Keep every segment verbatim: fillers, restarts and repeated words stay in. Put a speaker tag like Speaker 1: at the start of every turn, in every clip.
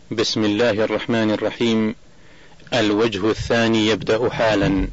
Speaker 1: بسم الله الرحمن الرحيم. الوجه الثاني يبدأ حالا.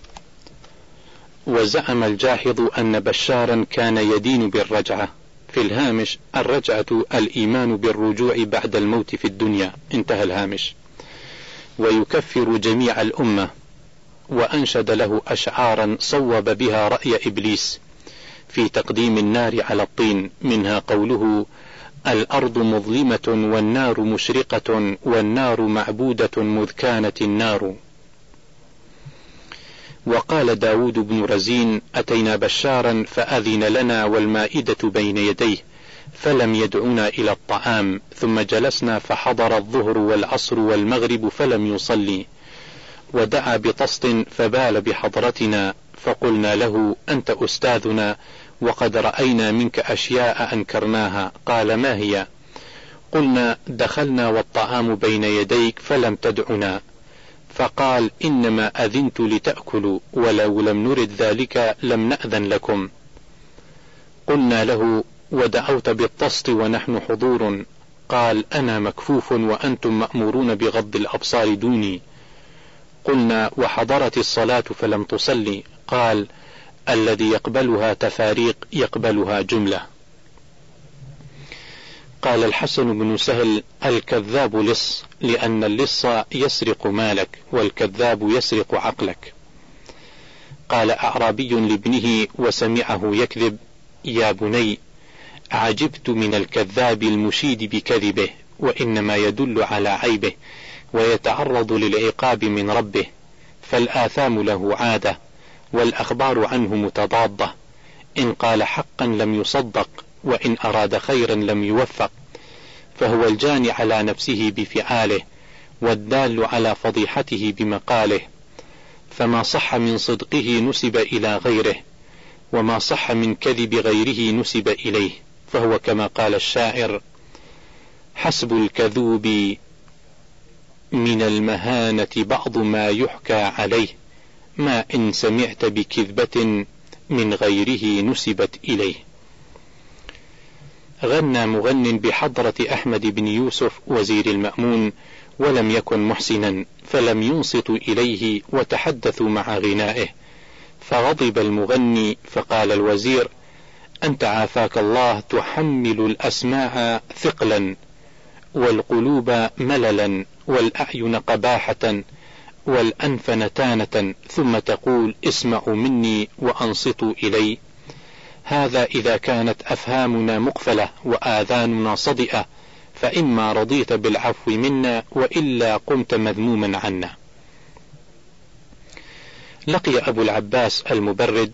Speaker 1: وزعم الجاحظ أن بشارا كان يدين بالرجعة. في الهامش: الرجعة الإيمان بالرجوع بعد الموت في الدنيا، انتهى الهامش. ويكفر جميع الأمة، وأنشد له أشعارا صوب بها رأي إبليس في تقديم النار على الطين، منها قوله: الأرض مظلمة والنار مشرقة والنار معبودة مذ كانت النار. وقال داود بن رزين: أتينا بشارا فأذن لنا والمائدة بين يديه فلم يدعنا إلى الطعام، ثم جلسنا فحضر الظهر والعصر والمغرب فلم يصلي، ودعا بطست فبال بحضرتنا، فقلنا له: أنت أستاذنا وقد رأينا منك أشياء أنكرناها. قال: ما هي؟ قلنا: دخلنا والطعام بين يديك فلم تدعنا. فقال: إنما أذنت لتأكلوا، ولو لم نرد ذلك لم نأذن لكم. قلنا له: ودعوت بالطست ونحن حضور. قال: أنا مكفوف وأنتم مأمورون بغض الأبصار دوني. قلنا: وحضرت الصلاة فلم تصلي. قال: الذي يقبلها تفاريق يقبلها جملة. قال الحسن بن سهل: الكذاب لص، لأن اللص يسرق مالك والكذاب يسرق عقلك. قال أعرابي لابنه وسمعه يكذب: يا بني، عجبت من الكذاب المشيد بكذبه، وإنما يدل على عيبه ويتعرض للعقاب من ربه، فالآثام له عادة والأخبار عنه متضادة، إن قال حقا لم يصدق، وإن أراد خيرا لم يوفق، فهو الجاني على نفسه بفعاله والدال على فضيحته بمقاله، فما صح من صدقه نسب إلى غيره، وما صح من كذب غيره نسب إليه، فهو كما قال الشاعر: حسب الكذوب من المهانة بعض ما يحكى عليه، ما إن سمعت بكذبة من غيره نسبت إليه. غنى مغن بحضرة أحمد بن يوسف وزير المأمون ولم يكن محسنا، فلم ينصت إليه وتحدثوا مع غنائه، فغضب المغني، فقال الوزير: أنت عافاك الله تحمل الأسماع ثقلا والقلوب مللا والأعين قباحة والأنف نتانة، ثم تقول: اسمعوا مني وأنصتوا إلي. هذا إذا كانت أفهامنا مقفلة وآذاننا صدئة، فإما رضيت بالعفو منا وإلا قمت مذموما عنا. لقي أبو العباس المبرد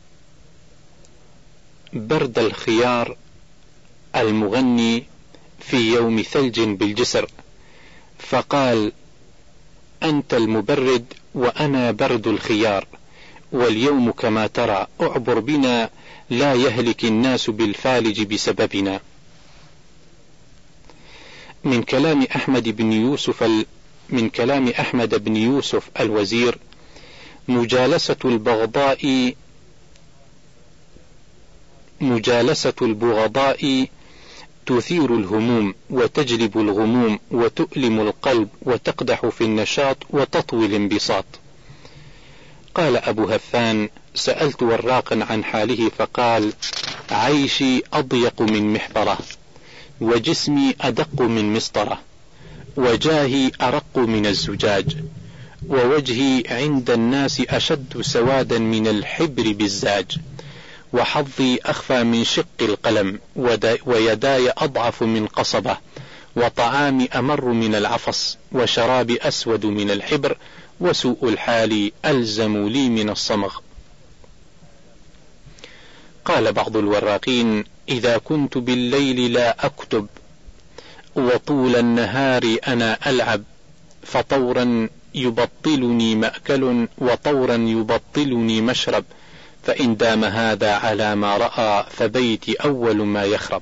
Speaker 1: برد الخيار المغني في يوم ثلج بالجسر، فقال: أنت المبرد وأنا برد الخيار، واليوم كما ترى، أعبر بنا لا يهلك الناس بالفالج بسببنا. من كلام أحمد بن يوسف ال... من كلام أحمد بن يوسف الوزير: مجالسة البغضاء مجالسة البغضاء تثير الهموم وتجلب الغموم وتؤلم القلب وتقدح في النشاط وتطوي الانبساط. قال أبو هفان: سألت وراقا عن حاله فقال: عيشي أضيق من محبرة، وجسمي أدق من مسطرة، وجاهي أرق من الزجاج، ووجهي عند الناس أشد سوادا من الحبر بالزاج، وحظي أخفى من شق القلم، ويداي أضعف من قصبة، وطعامي أمر من العفص، وشرابي أسود من الحبر، وسوء الحال ألزم لي من الصمغ. قال بعض الوراقين: إذا كنت بالليل لا أكتب، وطول النهار أنا ألعب، فطورا يبطلني مأكل وطورا يبطلني مشرب، فإن دام هذا على ما رأى فبيتي أول ما يخرب.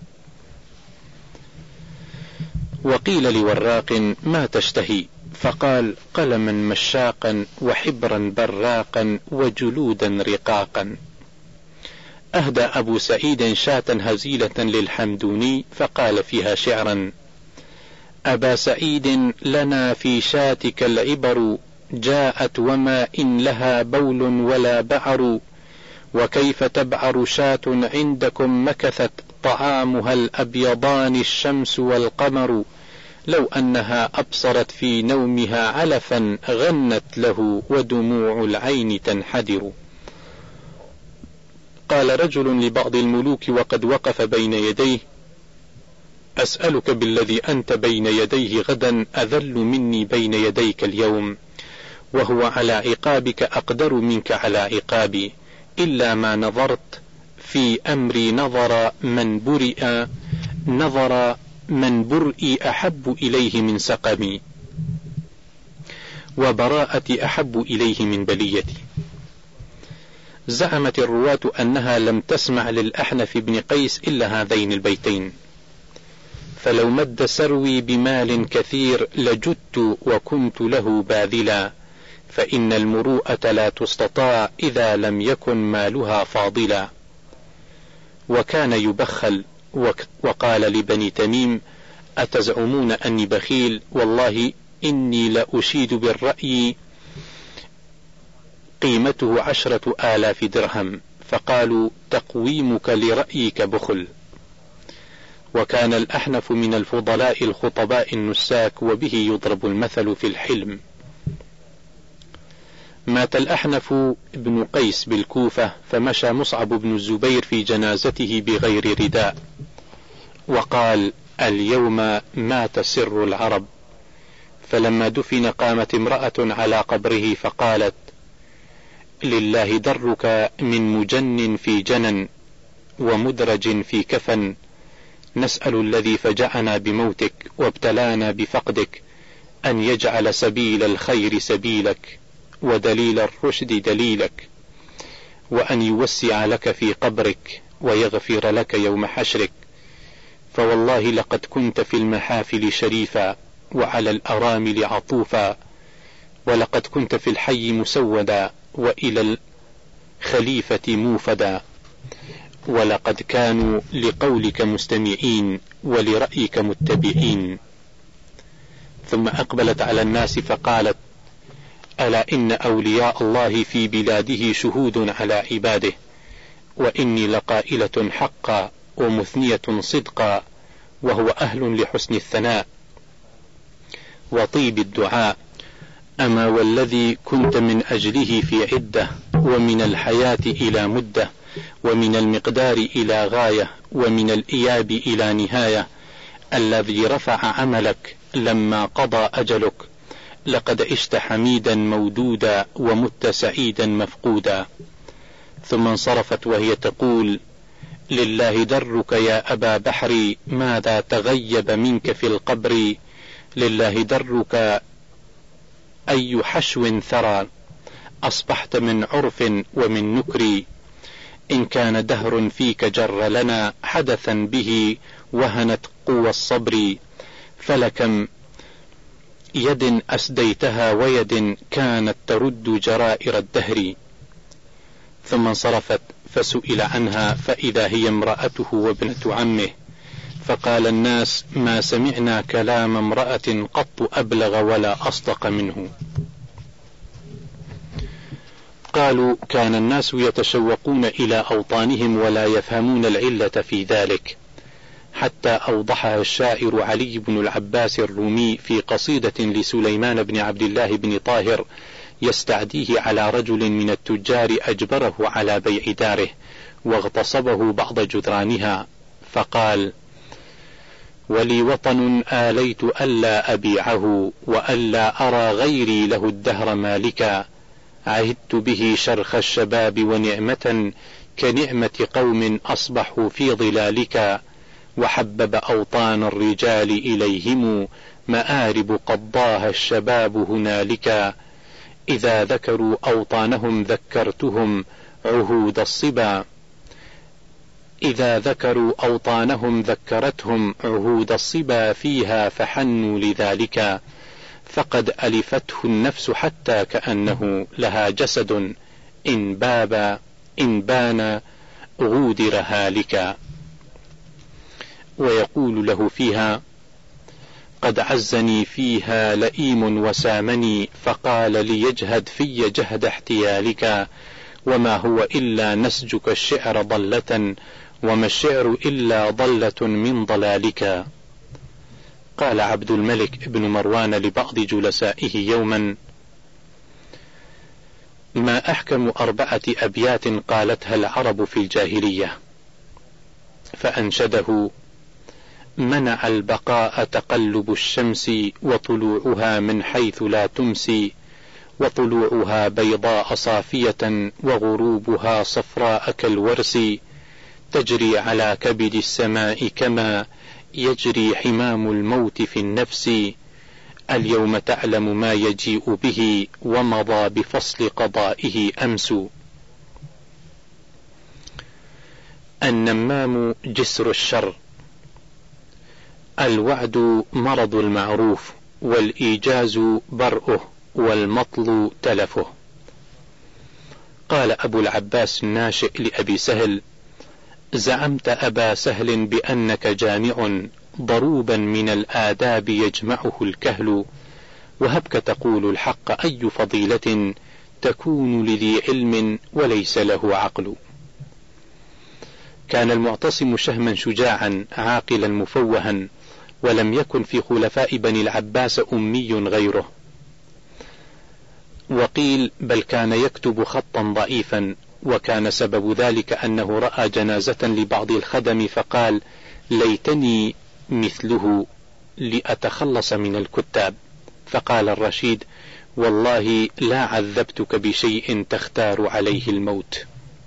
Speaker 1: وقيل لوراق: ما تشتهي؟ فقال: قلما مشاقا وحبرا براقا وجلودا رقاقا. أهدى أبو سعيد شاة هزيلة للحمدوني، فقال فيها شعرا: أبا سعيد لنا في شاتك العبر، جاءت وما إن لها بول ولا بعر، وكيف تبعر شاة عندكم مكثت، طعامها الأبيضان الشمس والقمر، لو أنها أبصرت في نومها علفا غنت له، ودموع العين تنحدر. قال رجل لبعض الملوك وقد وقف بين يديه: أسألك بالذي أنت بين يديه غدا أذل مني بين يديك اليوم، وهو على عقابك أقدر منك على عقابي، إلا ما نظرت في أمري نظر من برئ نظر من برئي أحب إليه من سقمي، وبراءتي أحب إليه من بليتي. زعمت الرواة أنها لم تسمع للأحنف بن قيس إلا هذين البيتين: فلو مد سروي بمال كثير لجدت وكنت له باذلا، فإن المروءة لا تستطاع إذا لم يكن مالها فاضلا. وكان يبخل، وقال لبني تميم: أتزعمون أني بخيل؟ والله إني لأشيد بالرأي قيمته عشرة آلاف درهم. فقالوا: تقويمك لرأيك بخل. وكان الأحنف من الفضلاء الخطباء النساك، وبه يضرب المثل في الحلم. مات الأحنف بن قيس بالكوفة، فمشى مصعب بن الزبير في جنازته بغير رداء، وقال: اليوم مات سر العرب. فلما دفن قامت امرأة على قبره فقالت: لله درك من مجن في جنن، ومدرج في كفن، نسأل الذي فجعنا بموتك وابتلانا بفقدك أن يجعل سبيل الخير سبيلك، ودليل الرشد دليلك، وأن يوسع لك في قبرك ويغفر لك يوم حشرك، فوالله لقد كنت في المحافل شريفا، وعلى الأرامل عطوفا، ولقد كنت في الحي مسودا، وإلى الخليفة موفدا، ولقد كانوا لقولك مستمعين ولرأيك متبعين. ثم أقبلت على الناس فقالت: ألا إن أولياء الله في بلاده شهود على عباده، وإني لقائلة حقا ومثنية صدقا، وهو أهل لحسن الثناء وطيب الدعاء. أما والذي كنت من أجله في عدة، ومن الحياة إلى مدة، ومن المقدار إلى غاية، ومن الإياب إلى نهاية، الذي رفع عملك لما قضى أجلك، لقد عشت حميدا مودودا، ومت سعيدا مفقودا. ثم انصرفت وهي تقول: لله درك يا أبا بحر، ماذا تغيب منك في القبر، لله درك أي حشو ثرى، أصبحت من عرف ومن نكر، إن كان دهر فيك جر لنا حدثا به وهنت قوى الصبر، فلكم يد أسديتها ويد كانت ترد جرائر الدهر. ثم انصرفت، فسئل عنها فإذا هي امرأته وابنة عمه، فقال الناس: ما سمعنا كلام امرأة قط أبلغ ولا أصدق منه. قالوا: كان الناس يتشوقون إلى أوطانهم ولا يفهمون العلة في ذلك، حتى أوضحها الشاعر علي بن العباس الرومي في قصيدة لسليمان بن عبد الله بن طاهر يستعديه على رجل من التجار أجبره على بيع داره، واغتصبه بعض جدرانها، فقال: ولي وطن آليت ألا أبيعه، وألا أرى غيري له الدهر مالكا، عهدت به شرخ الشباب ونعمة، كنعمة قوم أصبحوا في ظلالك، وحبب أوطان الرجال إليهم، مآرب قضاها الشباب هنالك، إذا ذكروا أوطانهم ذكرتهم عهود الصبا، إذا ذكروا أوطانهم ذكرتهم عهود الصبا فيها، فحنوا لذلك، فقد ألفته النفس حتى كأنه لها جسد، إن باب إن بان غودر هالكا. ويقول له فيها: قد عزني فيها لئيم وسامني، فقال ليجهد في جهد احتيالك، وما هو إلا نسجك الشعر ضلة، وما الشعر إلا ضلة من ضلالك. قال عبد الملك بن مروان لبعض جلسائه يوما: ما أحكم أربعة أبيات قالتها العرب في الجاهلية؟ فأنشده: منع البقاء تقلب الشمس، وطلوعها من حيث لا تمسي، وطلوعها بيضاء صافية، وغروبها صفراء كالورس، تجري على كبد السماء كما يجري حمام الموت في النفس، اليوم تعلم ما يجيء به، ومضى بفصل قضائه أمس. النمام جسر الشر، الوعد مرض المعروف، والإيجاز برؤه، والمطل تلفه. قال أبو العباس الناشئ لأبي سهل: زعمت أبا سهل بأنك جامع، ضروبا من الآداب يجمعه الكهل، وهبك تقول الحق أي فضيلة تكون لذي علم وليس له عقل. كان المعتصم شهما شجاعا عاقلا مفوها، ولم يكن في خلفاء بني العباس أمي غيره، وقيل بل كان يكتب خطا ضعيفا، وكان سبب ذلك أنه رأى جنازة لبعض الخدم فقال: ليتني مثله لأتخلص من الكتاب. فقال الرشيد: والله لا عذبتك بشيء تختار عليه الموت.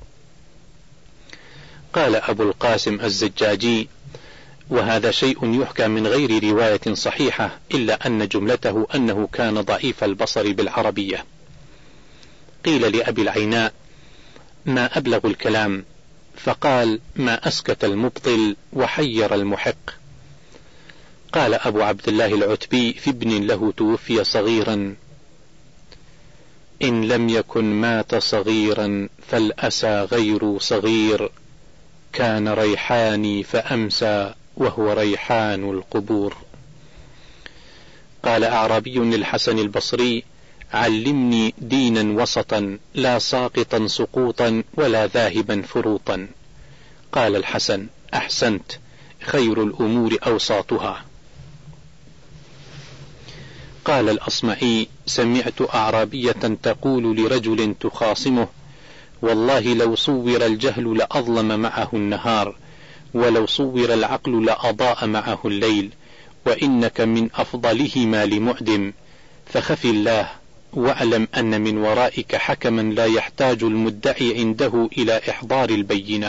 Speaker 1: قال أبو القاسم الزجاجي: وهذا شيء يحكى من غير رواية صحيحة، إلا أن جملته أنه كان ضعيف البصر بالعربية. قيل لأبي العيناء: ما أبلغ الكلام؟ فقال: ما أسكت المبطل وحير المحق. قال أبو عبد الله العتبي في ابن له توفي صغيرا: إن لم يكن مات صغيرا فالأسى غير صغير، كان ريحاني فأمسى وهو ريحان القبور. قال أعرابي للحسن البصري: علمني دينا وسطا، لا ساقطا سقوطا ولا ذاهبا فروطا. قال الحسن: أحسنت، خير الأمور أوساطها. قال الأصمعي: سمعت أعرابية تقول لرجل تخاصمه: والله لو صور الجهل لأظلم معه النهار، ولو صور العقل لأضاء معه الليل، وإنك من أفضلهما لمعدم، فخف الله، واعلم أن من ورائك حكما لا يحتاج المدعي عنده إلى إحضار البينة.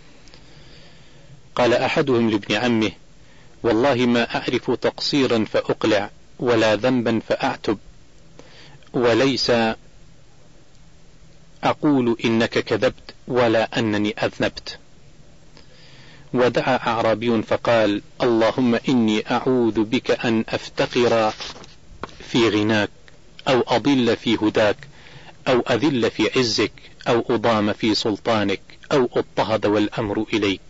Speaker 1: قال أحدهم لابن عمه: والله ما أعرف تقصيرا فأقلع، ولا ذنبا فأعتب، وليس أقول إنك كذبت ولا أنني أذنبت. ودعا أعرابي فقال: اللهم إني أعوذ بك أن أفتقر في غناك، أو أضل في هداك، أو أذل في عزك، أو أضام في سلطانك، أو اضطهد والأمر إليك.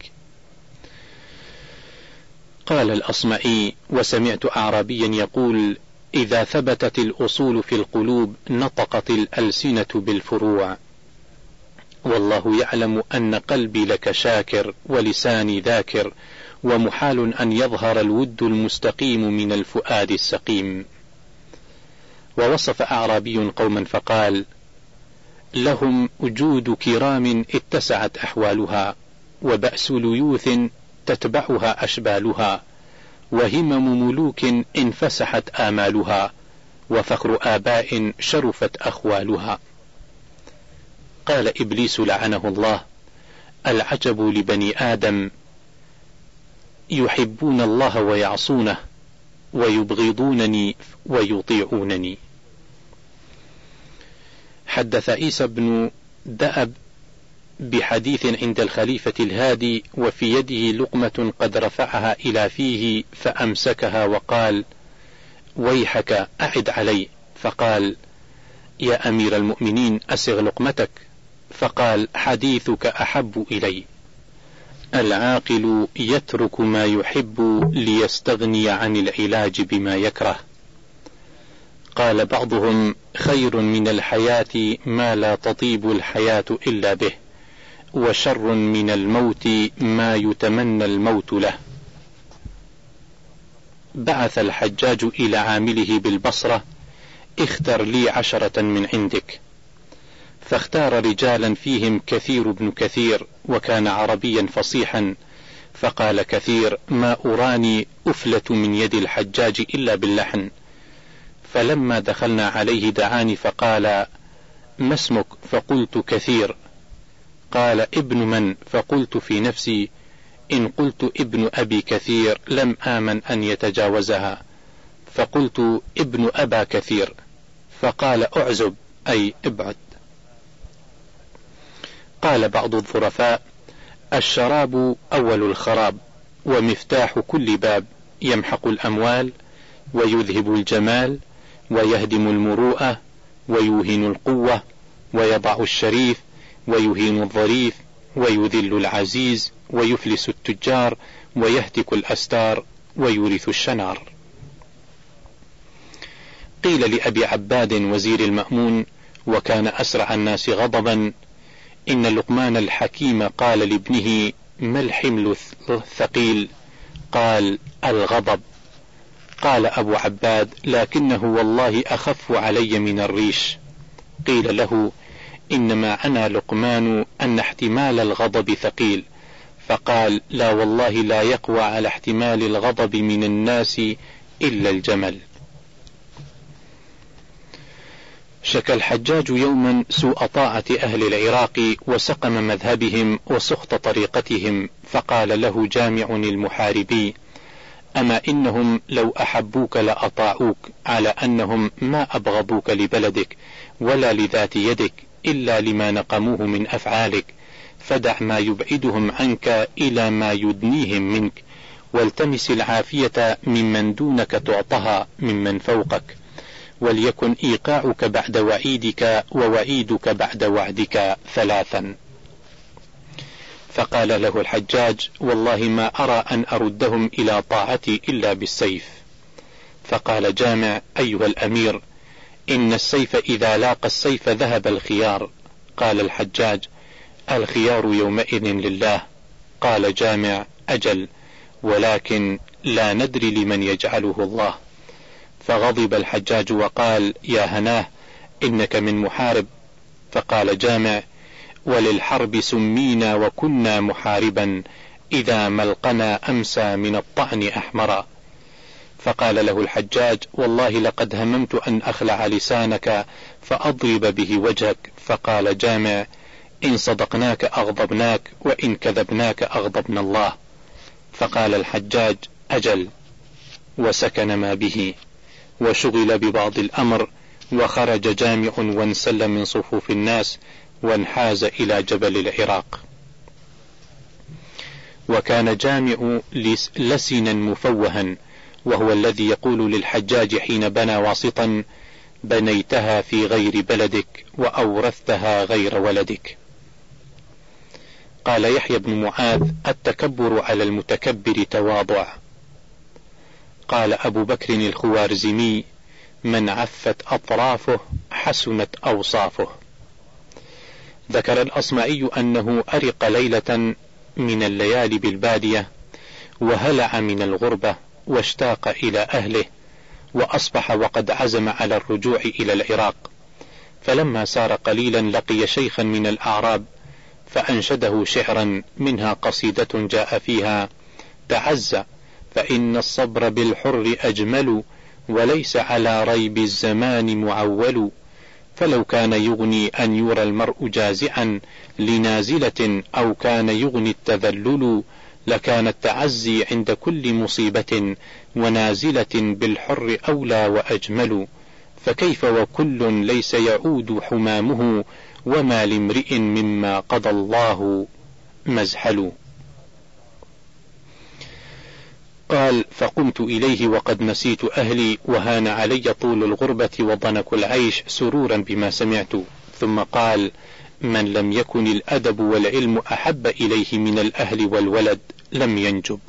Speaker 1: قال الأصمعي: وسمعت أعرابيا يقول: إذا ثبتت الأصول في القلوب نطقت الألسنة بالفروع، والله يعلم أن قلبي لك شاكر ولساني ذاكر، ومحال أن يظهر الود المستقيم من الفؤاد السقيم. ووصف أعرابي قوما فقال: لهم وجود كرام اتسعت أحوالها، وبأس ليوث تتبعها أشبالها، وهمم ملوك انفسحت آمالها، وفخر آباء شرفت أخوالها. قال إبليس لعنه الله: العجب لبني آدم، يحبون الله ويعصونه، ويبغضونني ويطيعونني. حدث عيسى بن دأب بحديث عند الخليفة الهادي، وفي يده لقمة قد رفعها إلى فيه فأمسكها وقال: ويحك أعد علي. فقال: يا أمير المؤمنين أسغ لقمتك. فقال: حديثك أحب إلي. العاقل يترك ما يحب ليستغني عن العلاج بما يكره. قال بعضهم: خير من الحياة ما لا تطيب الحياة إلا به، وشر من الموت ما يتمنى الموت له. بعث الحجاج إلى عامله بالبصرة: اختر لي عشرة من عندك. فاختار رجالا فيهم كثير بن كثير، وكان عربيا فصيحا. فقال كثير: ما أراني أفلت من يد الحجاج إلا باللحن. فلما دخلنا عليه دعاني فقال: ما اسمك؟ فقلت: كثير. قال: ابن من؟ فقلت في نفسي: إن قلت ابن أبي كثير لم آمن أن يتجاوزها، فقلت: ابن أبا كثير. فقال: أعزب، أي ابعد. قال بعض الظرفاء: الشراب أول الخراب، ومفتاح كل باب، يمحق الأموال، ويذهب الجمال، ويهدم المروءة، ويوهن القوة، ويضع الشريف، ويهين الظريف، ويذل العزيز، ويفلس التجار، ويهتك الأستار، ويورث الشنار. قيل لأبي عباد وزير المأمون، وكان أسرع الناس غضبا: إن لقمان الحكيم قال لابنه: ما الحمل الثقيل؟ قال: الغضب. قال أبو عباد: لكنه والله أخف علي من الريش. قيل له: إنما أنا لقمان أن احتمال الغضب ثقيل. فقال: لا والله لا يقوى على احتمال الغضب من الناس إلا الجمل. شكى الحجاج يوما سوء طاعة أهل العراق وسقم مذهبهم وسخط طريقتهم، فقال له جامع المحاربي: أما إنهم لو أحبوك لأطاعوك، على أنهم ما أبغضوك لبلدك ولا لذات يدك، إلا لما نقموه من أفعالك، فدع ما يبعدهم عنك إلى ما يدنيهم منك، والتمس العافية ممن دونك تعطها ممن فوقك، وليكن إيقاعك بعد وعيدك ووعيدك بعد وعدك ثلاثا. فقال له الحجاج: والله ما أرى أن أردهم إلى طاعتي إلا بالسيف. فقال جامع: أيها الأمير، إن السيف إذا لاقى السيف ذهب الخيار. قال الحجاج: الخيار يومئذ لله. قال جامع: أجل، ولكن لا ندري لمن يجعله الله. فغضب الحجاج وقال: يا هناه، إنك من محارب. فقال جامع: وللحرب سمينا وكنا محاربا، إذا ملقنا أمسى من الطعن أحمرا. فقال له الحجاج: والله لقد هممت أن أخلع لسانك فأضرب به وجهك. فقال جامع: إن صدقناك أغضبناك، وإن كذبناك أغضبنا الله. فقال الحجاج: أجل. وسكن ما به، وشغل ببعض الأمر، وخرج جامع وانسل من صفوف الناس، وانحاز إلى جبل العراق. وكان جامع لسنا مفوها، وهو الذي يقول للحجاج حين بنى واسطا: بنيتها في غير بلدك وأورثتها غير ولدك. قال يحيى بن معاذ: التكبر على المتكبر تواضع. قال أبو بكر الخوارزمي: من عفت أطرافه حسنت أوصافه. ذكر الأصمعي أنه أرق ليلة من الليالي بالبادية، وهلع من الغربة، واشتاق إلى أهله، وأصبح وقد عزم على الرجوع إلى العراق. فلما سار قليلا لقي شيخا من الأعراب، فأنشده شعرا، منها قصيدة جاء فيها: تعزى فإن الصبر بالحر أجمل، وليس على ريب الزمان معول، فلو كان يغني أن يرى المرء جازعا لنازلة، أو كان يغني التذلل، لكان التعزي عند كل مصيبة، ونازلة بالحر أولى وأجمل. فكيف وكل ليس يعود حمامه، وما لامرئ مما قضى الله مزحل. قال: فقمت إليه وقد نسيت أهلي، وهان علي طول الغربة وضنك العيش، سرورا بما سمعت. ثم قال: من لم يكن الأدب والعلم أحب إليه من الأهل والولد لم ينجب.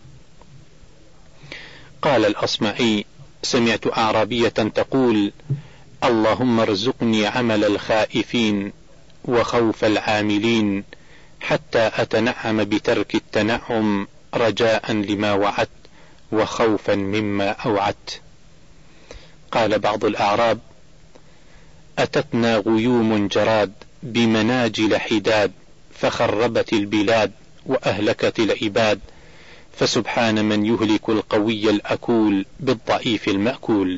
Speaker 1: قال الأصمعي: سمعت أعرابية تقول: اللهم ارزقني عمل الخائفين وخوف العاملين حتى أتنعم بترك التنعم رجاء لما وعدت وخوفا مما أوعدت. قال بعض الأعراب: أتتنا غيوم جراد بمناجل حداد فخربت البلاد وأهلكت العباد، فسبحان من يهلك القوي الأكول بالضعيف المأكول.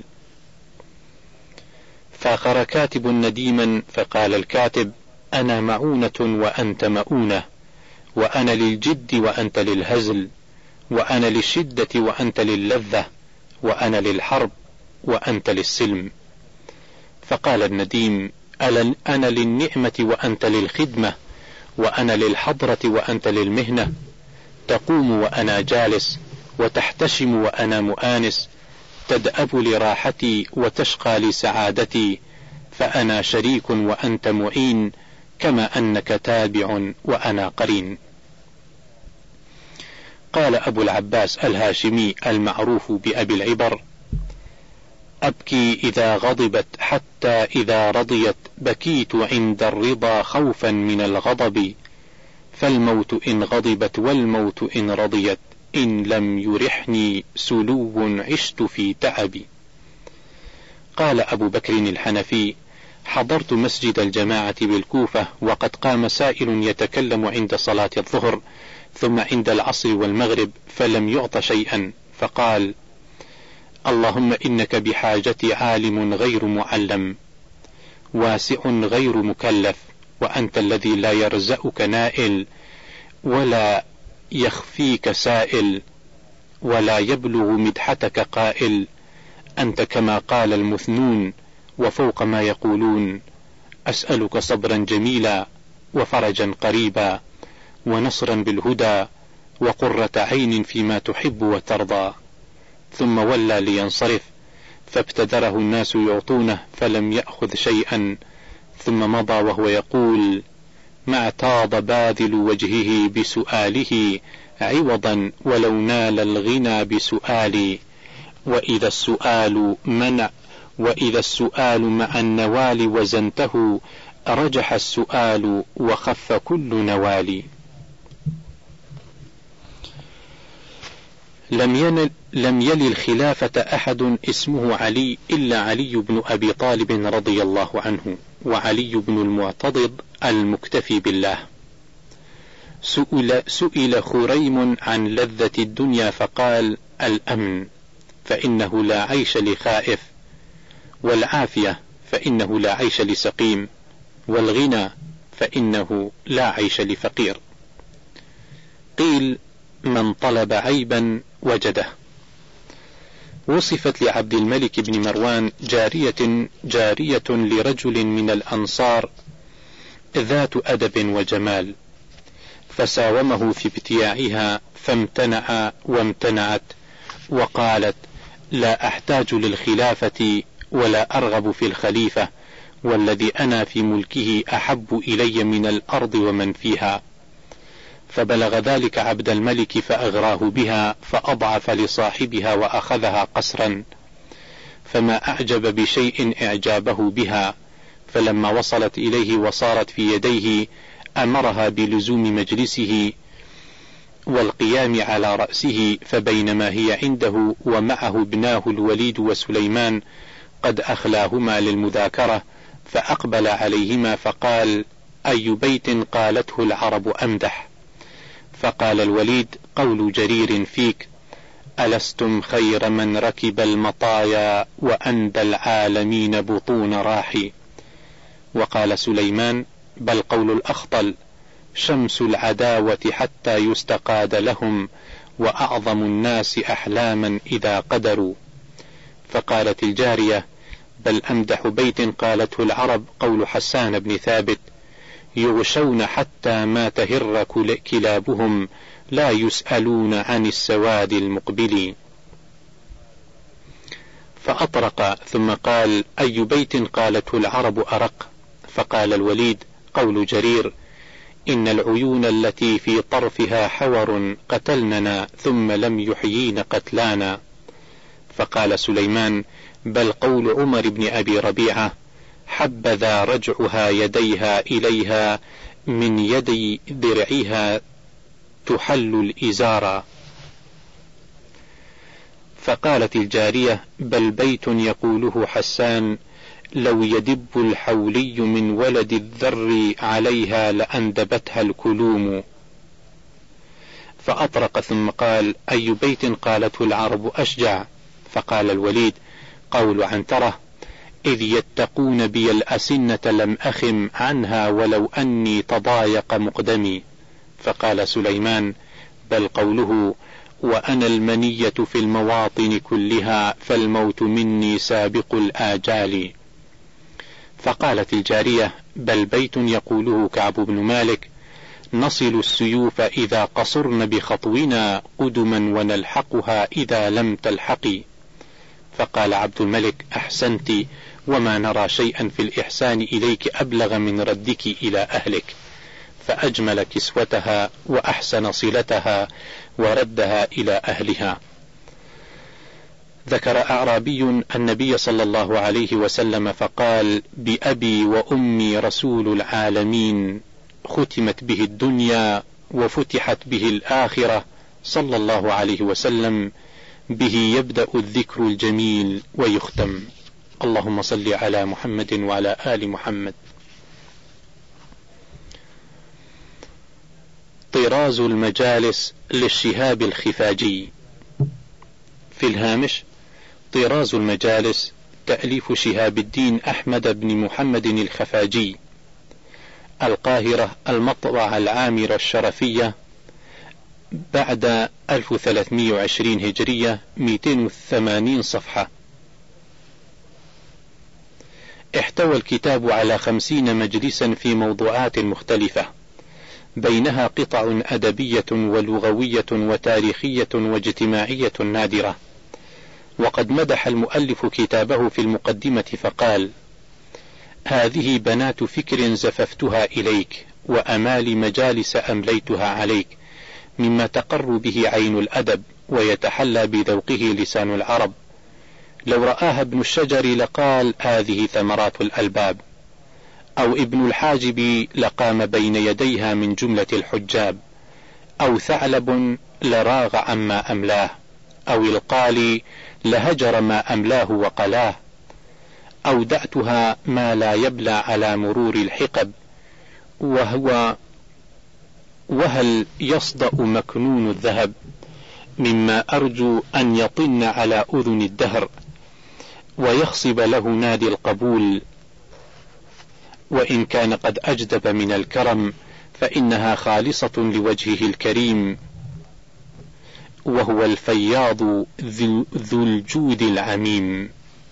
Speaker 1: فآخر كاتب نديما فقال الكاتب: أنا معونة وأنت مؤونة، وأنا للجد وأنت للهزل، وأنا للشدة وأنت للذة، وأنا للحرب وأنت للسلم. فقال النديم: أنا للنعمة وأنت للخدمة، وأنا للحضرة وأنت للمهنة، تقوم وأنا جالس، وتحتشم وأنا مؤانس، تدأب لراحتي وتشقى لسعادتي، فأنا شريك وأنت معين، كما أنك تابع وأنا قرين. قال أبو العباس الهاشمي المعروف بأبي العبر: أبكي إذا غضبت حتى إذا رضيت، بكيت عند الرضا خوفا من الغضب، فالموت إن غضبت والموت إن رضيت، إن لم يرحني سلو عشت في تعبي. قال أبو بكر الحنفي: حضرت مسجد الجماعة بالكوفة، وقد قام سائل يتكلم عند صلاة الظهر ثم عند العصر والمغرب، فلم يعط شيئا، فقال: اللهم إنك بحاجتي عالم غير معلم، واسع غير مكلف، وأنت الذي لا يرزأك نائل، ولا يخفيك سائل، ولا يبلغ مدحتك قائل، أنت كما قال المثنون وفوق ما يقولون، أسألك صبرا جميلا وفرجا قريبا ونصرا بالهدى وقرة عين فيما تحب وترضى. ثم ولى لينصرف، فابتدره الناس يعطونه فلم يأخذ شيئا، ثم مضى وهو يقول: ما اعتاض باذل وجهه بسؤاله عوضا ولو نال الغنى بسؤالي، وإذا السؤال منع وإذا السؤال مع النوال وزنته، رجح السؤال وخف كل نوال. لم ينل لم يل الخلافة أحد اسمه علي إلا علي بن أبي طالب رضي الله عنه، وعلي بن المعتضد المكتفي بالله. سئل, سئل خريم عن لذة الدنيا فقال: الأمن، فإنه لا عيش لخائف، والعافية، فإنه لا عيش لسقيم، والغنى، فإنه لا عيش لفقير. قيل: من طلب عيبا وجده. وصفت لعبد الملك بن مروان جارية جارية لرجل من الأنصار ذات أدب وجمال، فساومه في ابتياعها فامتنع وامتنعت، وقالت: لا أحتاج للخلافة ولا أرغب في الخليفة، والذي أنا في ملكه أحب إلي من الأرض ومن فيها. فبلغ ذلك عبد الملك فأغراه بها، فأضعف لصاحبها وأخذها قسرا، فما أعجب بشيء إعجابه بها، فلما وصلت إليه وصارت في يديه أمرها بلزوم مجلسه والقيام على رأسه، فبينما هي عنده ومعه ابناه الوليد وسليمان قد أخلاهما للمذاكرة، فأقبل عليهما فقال: أي بيت قالته العرب أمدح؟ فقال الوليد: قول جرير فيك: ألستم خير من ركب المطايا وأندى العالمين بطون راحي. وقال سليمان: بل قول الأخطل: شمس العداوة حتى يستقاد لهم، وأعظم الناس أحلاما إذا قدروا. فقالت الجارية: بل أمدح بيت قالته العرب قول حسان بن ثابت: يغشون حتى ما تهر كلابهم، لا يسألون عن السواد المقبل. فأطرق ثم قال: أي بيت قالته العرب أرق؟ فقال الوليد: قول جرير: إن العيون التي في طرفها حور قتلننا ثم لم يحيين قتلانا. فقال سليمان: بل قول عمر بن أبي ربيعة: حبذا رجعها يديها إليها من يدي درعها تحل الإزارا. فقالت الجارية: بل بيت يقوله حسان: لو يدب الحولي من ولد الذر عليها لأندبتها الكلوم. فأطرق ثم قال: أي بيت قالته العرب أشجع؟ فقال الوليد: قول عنترة: إذ يتقون بي الأسنة لم أخم عنها ولو أني تضايق مقدمي. فقال سليمان: بل قوله: وأنا المنية في المواطن كلها فالموت مني سابق الآجال. فقالت الجارية: بل بيت يقوله كعب بن مالك: نصل السيوف إذا قصرن بخطونا قدما ونلحقها إذا لم تلحقي. فقال عبد الملك: أحسنت، وما نرى شيئا في الإحسان إليك أبلغ من ردك إلى أهلك. فأجمل كسوتها وأحسن صلتها وردها إلى أهلها. ذكر أعرابي النبي صلى الله عليه وسلم فقال: بأبي وأمي رسول العالمين، ختمت به الدنيا وفتحت به الآخرة، صلى الله عليه وسلم، به يبدأ الذكر الجميل ويختم. اللهم صل على محمد وعلى آل محمد. طراز المجالس للشهاب الخفاجي. في الهامش: طراز المجالس تأليف شهاب الدين أحمد بن محمد الخفاجي، القاهرة، المطبعة العامرة الشرفية، بعد ألف وثلاثمائة وعشرين هجرية، مئتين وثمانين صفحة. احتوى الكتاب على خمسين مجلسا في موضوعات مختلفة، بينها قطع أدبية ولغوية وتاريخية واجتماعية نادرة. وقد مدح المؤلف كتابه في المقدمة فقال: هذه بنات فكر زففتها إليك، وأمال مجالس أمليتها عليك، مما تقر به عين الأدب ويتحلى بذوقه لسان العرب. لو رآها ابن الشجر لقال: هذه ثمرات الألباب. أو ابن الحاجب لقام بين يديها من جملة الحجاب. أو ثعلب لراغ عما أملاه. أو القالي لهجر ما أملاه وقلاه. أودعتها ما لا يبلى على مرور الحقب، وهو وهل يصدأ مكنون الذهب، مما أرجو أن يطن على أذن الدهر ويخصب له نادي القبول. وإن كان قد أجدب من الكرم فإنها خالصة لوجهه الكريم، وهو الفياض ذو الجود العميم.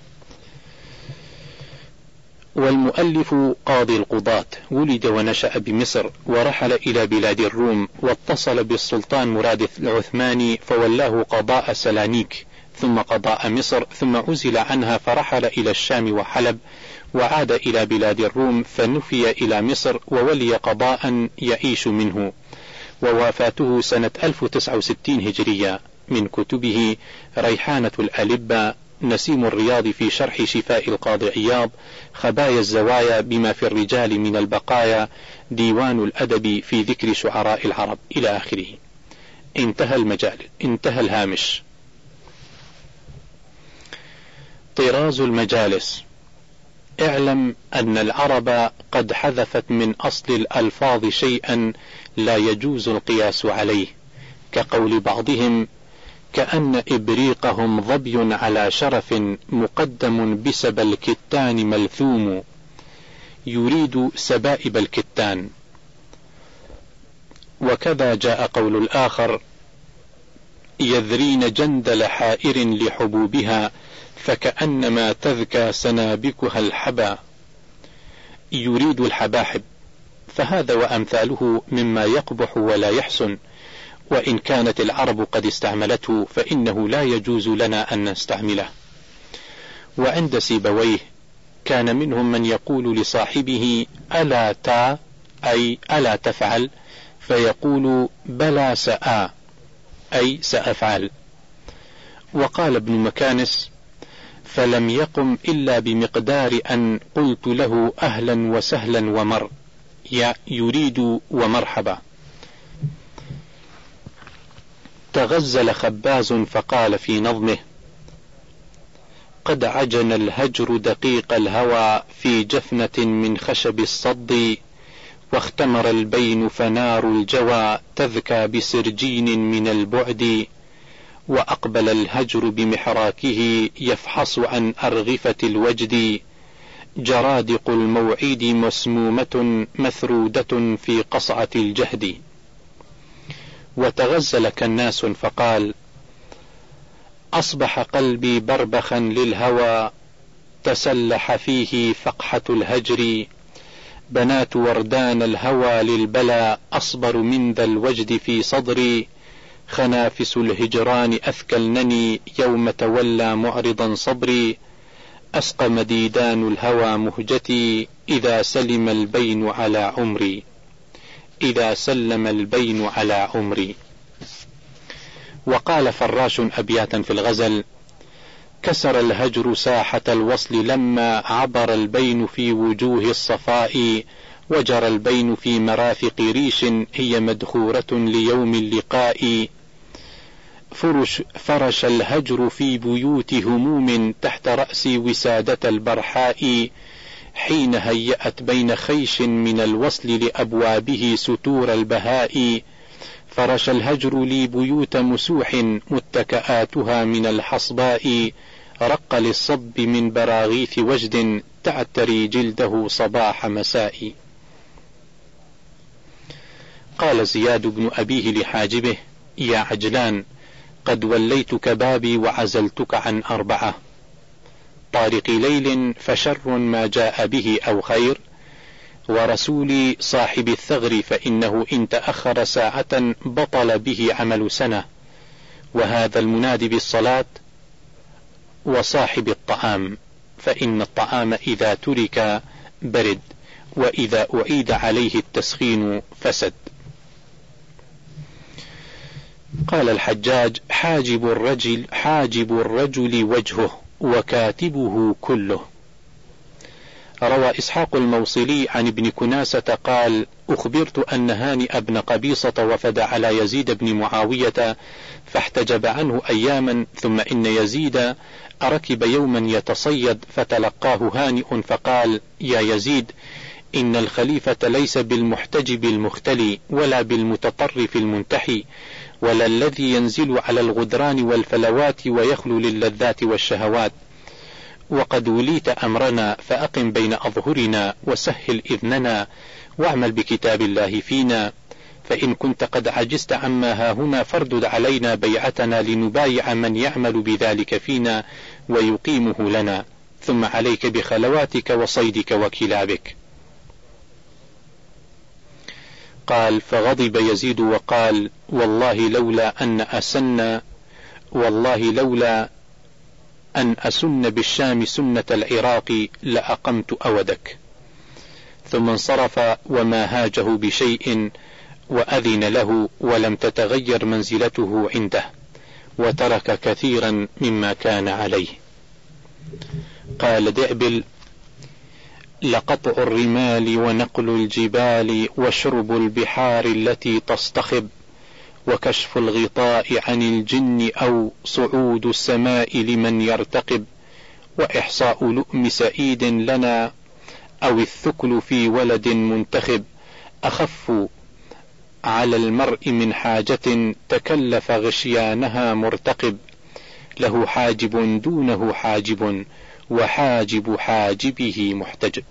Speaker 1: والمؤلف قاضي القضاة، ولد ونشأ بمصر، ورحل إلى بلاد الروم، واتصل بالسلطان مراد العثماني فولاه قضاء سلانيك، ثم قضاء مصر، ثم عزل عنها فرحل إلى الشام وحلب، وعاد إلى بلاد الروم، فنفي إلى مصر وولي قضاء يعيش منه. ووافاته سنة ألف وتسعة وستين هجرية. من كتبه: ريحانة الألبة، نسيم الرياض في شرح شفاء القاضي عياض، خبايا الزوايا بما في الرجال من البقايا، ديوان الأدب في ذكر شعراء العرب، إلى آخره. انتهى المجال. انتهى الهامش. طراز المجالس. اعلم أن العرب قد حذفت من أصل الألفاظ شيئا لا يجوز القياس عليه، كقول بعضهم: كأن إبريقهم ظبي على شرف مقدم بسب الكتان ملثوم، يريد سبائب الكتان. وكذا جاء قول الآخر: يذرين جندل حائر لحبوبها فكأنما تذكى سنابكها الحبا، يريد الحباحب. فهذا وأمثاله مما يقبح ولا يحسن، وإن كانت العرب قد استعملته فإنه لا يجوز لنا أن نستعمله. وعند سيبويه كان منهم من يقول لصاحبه: ألا تا أي ألا تفعل، فيقول بلى سآ أي سأفعل. وقال ابن مكانس: فلم يقم إلا بمقدار أن قلت له أهلا وسهلا ومر، يريد ومرحبا. تغزل خباز فقال في نظمه: قد عجن الهجر دقيق الهوى في جفنة من خشب الصد، واختمر البين فنار الجوى تذكى بسرجين من البعد، وأقبل الهجر بمحراكه يفحص عن أرغفة الوجد، جرادق الموعد مسمومة مثرودة في قصعة الجهد. وتغزل كناس فقال: أصبح قلبي بربخا للهوى تسلح فيه فقحة الهجر، بنات وردان الهوى للبلى أصبر من ذا الوجد في صدري، خنافس الهجران أثكلنني يوم تولى معرضا صبري، أسقى مديدان الهوى مهجتي إذا سلم البين على عمري، إذا سلم البين على عمري. وقال فراش أبياتا في الغزل: كسر الهجر ساحة الوصل لما عبر البين في وجوه الصفاء، وجرى البين في مرافق ريش هي مدخورة ليوم اللقاء، فرش, فرش الهجر في بيوت هموم تحت رأس وسادة البرحاء، حين هيأت بين خيش من الوصل لأبوابه ستور البهاء، فرش الهجر لي بيوت مسوح متكآتها من الحصباء، رق للصب من براغيث وجد تعتري جلده صباح مساء. قال زياد بن أبيه لحاجبه: يا عجلان، قد وليتك بابي وعزلتك عن أربعة: طارق ليل فشر ما جاء به أو خير، ورسولي صاحب الثغر فإنه إن تأخر ساعة بطل به عمل سنة، وهذا المنادي بالصلاة، وصاحب الطعام فإن الطعام إذا ترك برد، وإذا أعيد عليه التسخين فسد. قال الحجاج: حاجب الرجل, حاجب الرجل وجهه وكاتبه كله. روى إسحاق الموصلي عن ابن كناسة قال: أخبرت أن هانئ بن قبيصة وفد على يزيد بن معاوية فاحتجب عنه أياما، ثم إن يزيد أركب يوما يتصيد فتلقاه هانئ فقال: يا يزيد، إن الخليفة ليس بالمحتجب المختلي ولا بالمتطرف المنتحي، ولا الذي ينزل على الغدران والفلوات ويخلو للذات والشهوات، وقد وليت أمرنا فأقم بين أظهرنا وسهل إذننا واعمل بكتاب الله فينا، فإن كنت قد عجزت عما هاهنا فاردد علينا بيعتنا لنبايع من يعمل بذلك فينا ويقيمه لنا، ثم عليك بخلواتك وصيدك وكلابك. قال: فغضب يزيد وقال: والله لولا أن أسن والله لولا أن أسن بالشام سنة العراق لأقمت أودك. ثم انصرف وما هاجه بشيء وأذن له، ولم تتغير منزلته عنده، وترك كثيرا مما كان عليه. قال دعبل: لقطع الرمال ونقل الجبال وشرب البحار التي تصطخب، وكشف الغطاء عن الجن أو صعود السماء لمن يرتقب، وإحصاء لؤم سعيد لنا أو الثكل في ولد منتخب، أخف على المرء من حاجة تكلف غشيانها مرتقب، له حاجب دونه حاجب وحاجب حاجبه محتجب.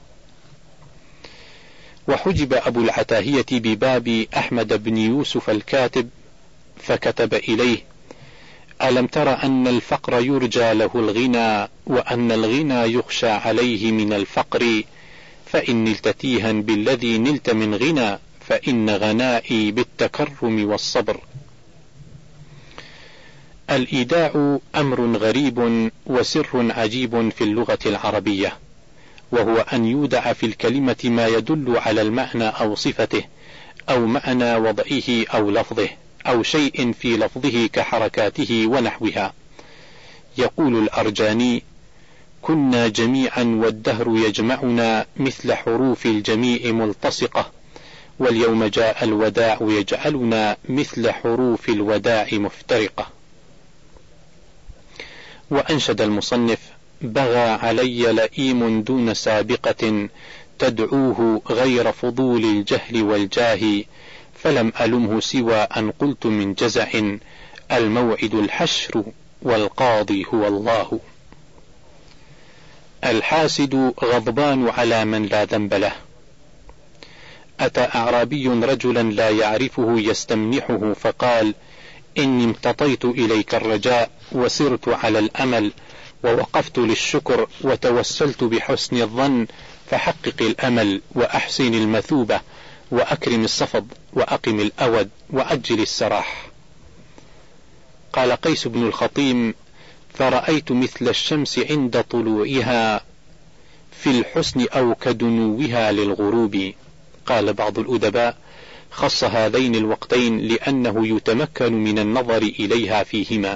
Speaker 1: وحجب أبو العتاهية بباب أحمد بن يوسف الكاتب فكتب إليه: ألم تر أن الفقر يرجى له الغنى، وأن الغنى يخشى عليه من الفقر، فإن نلت تيها بالذي نلت من غنى، فإن غنائي بالتكرم والصبر. الإيداع أمر غريب وسر عجيب في اللغة العربية، وهو أن يودع في الكلمة ما يدل على المعنى أو صفته، أو معنى وضعه أو لفظه، أو شيء في لفظه كحركاته ونحوها. يقول الأرجاني: كنا جميعا والدهر يجمعنا مثل حروف الجميع ملتصقة، واليوم جاء الوداع يجعلنا مثل حروف الوداع مفترقة. وأنشد المصنف: بغى علي لئيم دون سابقة تدعوه غير فضول الجهل والجاه، فلم ألمه سوى أن قلت من جزع الموعد الحشر والقاضي هو الله. الحاسد غضبان على من لا ذنب له. أتى أعرابي رجلا لا يعرفه يستمنحه فقال: إني امتطيت إليك الرجاء وسرت على الأمل ووقفت للشكر وتوسلت بحسن الظن، فحقق الأمل وأحسن المثوبة وأكرم الصفد وأقم الأود وعجل السراح. قال قيس بن الخطيم: فرأيت مثل الشمس عند طلوعها في الحسن أو كدنوها للغروب. قال بعض الأدباء: خص هذين الوقتين لأنه يتمكن من النظر إليها فيهما.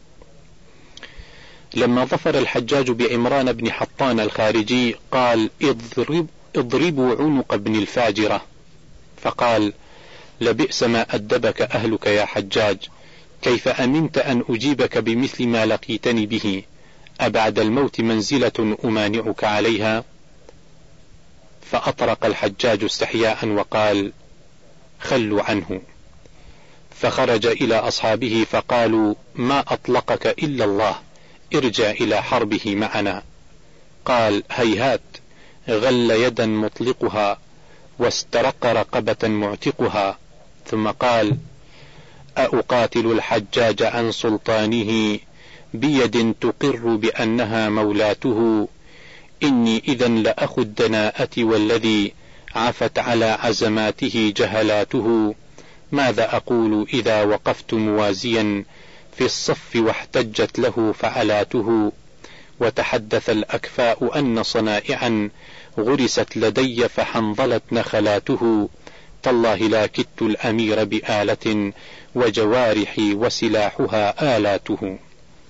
Speaker 1: لما ظفر الحجاج بعمران بن حطان الخارجي قال: اضرب اضربوا عنق ابن الفاجرة، فقال: لبئس ما أدبك أهلك يا حجاج، كيف أمنت أن أجيبك بمثل ما لقيتني به؟ أبعد الموت منزلة أمانعك عليها؟ فأطرق الحجاج استحياء وقال: خلوا عنه. فخرج إلى أصحابه فقالوا: ما أطلقك إلا الله، ارجع إلى حربه معنا. قال: هيهات، غل يدا مطلقها واسترق رقبة معتقها. ثم قال: أقاتل الحجاج عن سلطانه بيد تقر بأنها مولاته، إني إذا لأخو الدناءة والذي عفت على عزماته جهلاته. ماذا أقول إذا وقفت موازيا في الصف واحتجت له فعلاته؟ وتحدث الأكفاء أن صنائعا غرست لدي فحنظلت نخلاته. تالله لا كدت الأمير بآلة وجوارحي وسلاحها آلاته.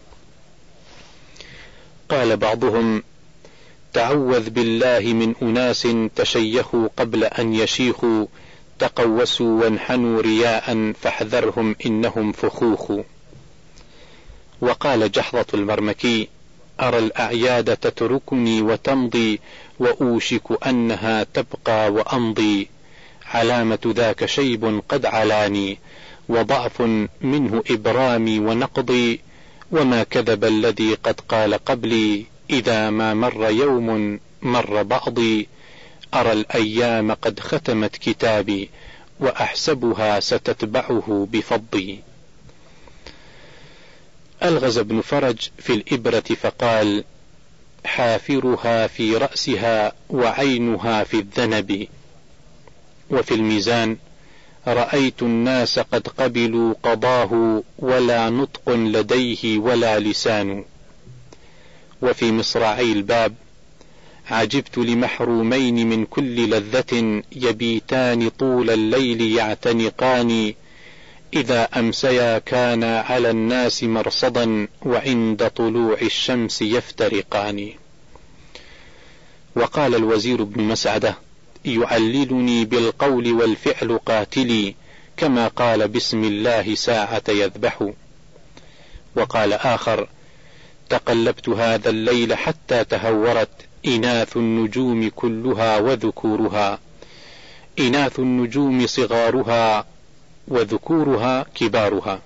Speaker 1: قال بعضهم: تعوذ بالله من أناس تشيخوا قبل أن يشيخوا، تقوسوا وانحنوا رياء فاحذرهم إنهم فخوخ. وقال جحظة المرمكي: أرى الأعياد تتركني وتمضي، وأوشك أنها تبقى وأمضي، علامة ذاك شيب قد علاني، وضعف منه إبرامي ونقضي، وما كذب الذي قد قال قبلي، إذا ما مر يوم مر بعضي، أرى الأيام قد ختمت كتابي، وأحسبها ستتبعه بفضي. ألغز ابن فرج في الإبرة فقال: حافرها في رأسها وعينها في الذنب. وفي الميزان: رأيت الناس قد قبلوا قضاه، ولا نطق لديه ولا لسان. وفي مصراعي الباب: عجبت لمحرومين من كل لذة، يبيتان طول الليل يعتنقان، إذا أمسيا كان على الناس مرصدا، وعند طلوع الشمس يفترقان. وقال الوزير بن مسعدة: يعللني بالقول والفعل قاتلي، كما قال بسم الله ساعة يذبح. وقال آخر: تقلبت هذا الليل حتى تهورت، إناث النجوم كلها وذكورها، إناث النجوم صغارها وذكورها كبارها.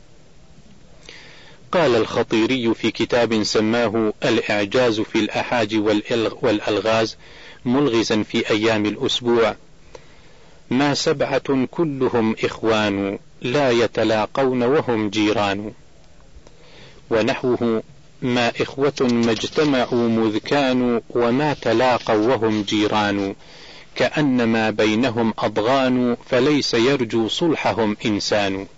Speaker 1: قال الخطيري في كتاب سماه الإعجاز في الأحاج والألغاز ملغزا في أيام الأسبوع: ما سبعة كلهم إخوان، لا يتلاقون وهم جيران. ونحوه: ما إخوة ما اجتمعوا مذ كانوا، وما تلاقوا وهم جيران، كأنما بينهم أضغان، فليس يرجو صلحهم إنسان.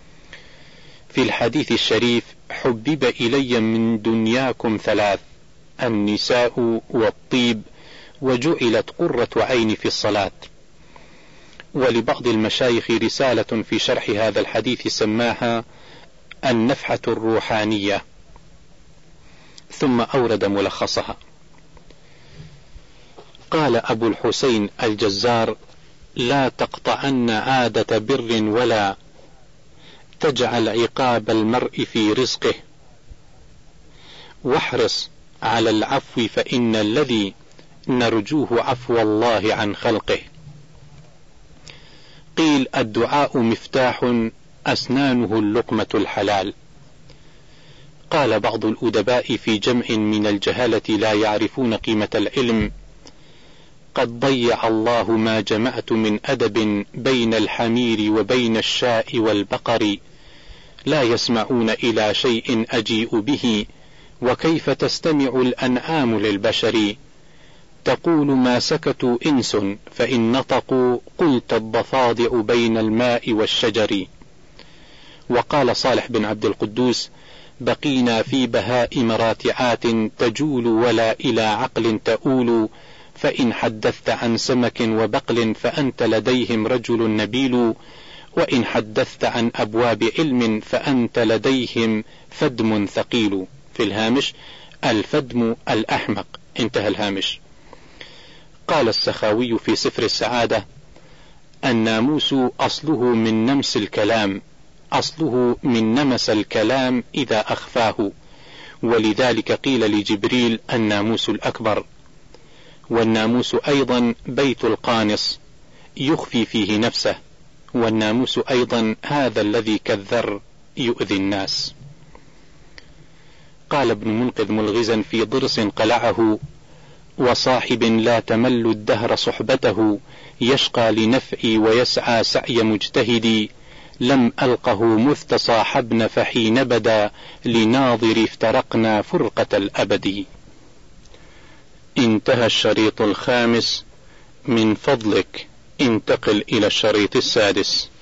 Speaker 1: في الحديث الشريف: حبب إلي من دنياكم ثلاث: النساء والطيب، وجعلت قرة عين في الصلاة. ولبعض المشايخ رسالة في شرح هذا الحديث سماها النفحة الروحانية، ثم أورد ملخصها. قال أبو الحسين الجزار: لا تقطعن عادة بر ولا تجعل عقاب المرء في رزقه، واحرص على العفو فإن الذي نرجوه عفو الله عن خلقه. قيل: الدعاء مفتاح أسنانه اللقمة الحلال. قال بعض الأدباء في جمع من الجهلة لا يعرفون قيمة العلم: قد ضيع الله ما جمعت من أدب بين الحمير وبين الشاء والبقر، لا يسمعون إلى شيء أجيء به، وكيف تستمع الأنعام للبشر. تقول ما سكتوا إنس فإن نطقوا، قلت الضفادع بين الماء والشجر. وقال صالح بن عبد القدوس: بقينا في بهائم راتعات تجول ولا إلى عقل تؤول، فإن حدثت عن سمك وبقل فأنت لديهم رجل نبيل، وإن حدثت عن أبواب علم فأنت لديهم فدم ثقيل. في الهامش: الفدم الأحمق. انتهى الهامش. قال السخاوي في سفر السعادة: الناموس أصله من نمس الكلام، أصله من نمس الكلام إذا أخفاه، ولذلك قيل لجبريل الناموس الأكبر. والناموس أيضا بيت القانص يخفي فيه نفسه، والناموس أيضا هذا الذي كالذر يؤذي الناس. قال ابن منقذ ملغزا في ضرس قلعه: وصاحب لا تمل الدهر صحبته، يشقى لنفعي ويسعى سعي مجتهدي، لم ألقه مذ تصاحبن فحين بدا لناظر افترقنا فرقة الأبد. انتهى الشريط الخامس. من فضلك انتقل إلى الشريط السادس.